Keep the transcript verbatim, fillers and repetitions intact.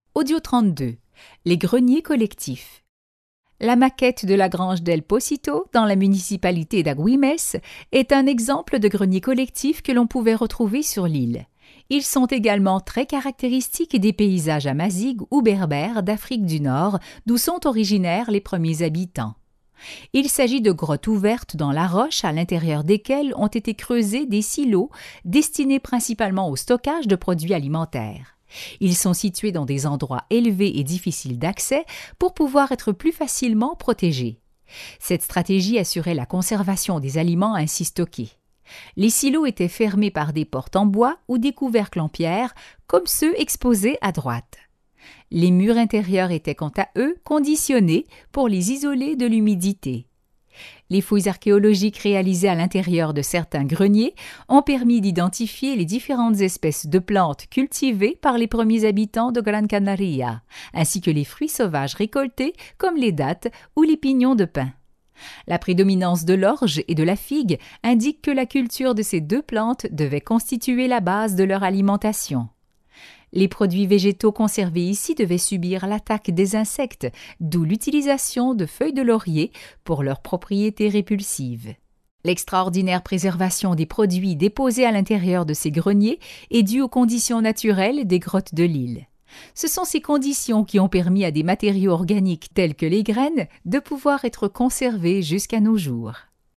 Audio trente-deux. Les greniers collectifs. La maquette de la grange del Pocito, dans la municipalité d'Agüimes, est un exemple de grenier collectif que l'on pouvait retrouver sur l'île. Ils sont également très caractéristiques des paysages amazighes ou berbères d'Afrique du Nord, d'où sont originaires les premiers habitants. Il s'agit de grottes ouvertes dans la roche à l'intérieur desquelles ont été creusés des silos destinés principalement au stockage de produits alimentaires. Ils sont situés dans des endroits élevés et difficiles d'accès pour pouvoir être plus facilement protégés. Cette stratégie assurait la conservation des aliments ainsi stockés. Les silos étaient fermés par des portes en bois ou des couvercles en pierre, comme ceux exposés à droite. Les murs intérieurs étaient quant à eux conditionnés pour les isoler de l'humidité. Les fouilles archéologiques réalisées à l'intérieur de certains greniers ont permis d'identifier les différentes espèces de plantes cultivées par les premiers habitants de Gran Canaria, ainsi que les fruits sauvages récoltés comme les dattes ou les pignons de pin. La prédominance de l'orge et de la figue indique que la culture de ces deux plantes devait constituer la base de leur alimentation. Les produits végétaux conservés ici devaient subir l'attaque des insectes, d'où l'utilisation de feuilles de laurier pour leurs propriétés répulsives. L'extraordinaire préservation des produits déposés à l'intérieur de ces greniers est due aux conditions naturelles des grottes de l'île. Ce sont ces conditions qui ont permis à des matériaux organiques tels que les graines de pouvoir être conservés jusqu'à nos jours.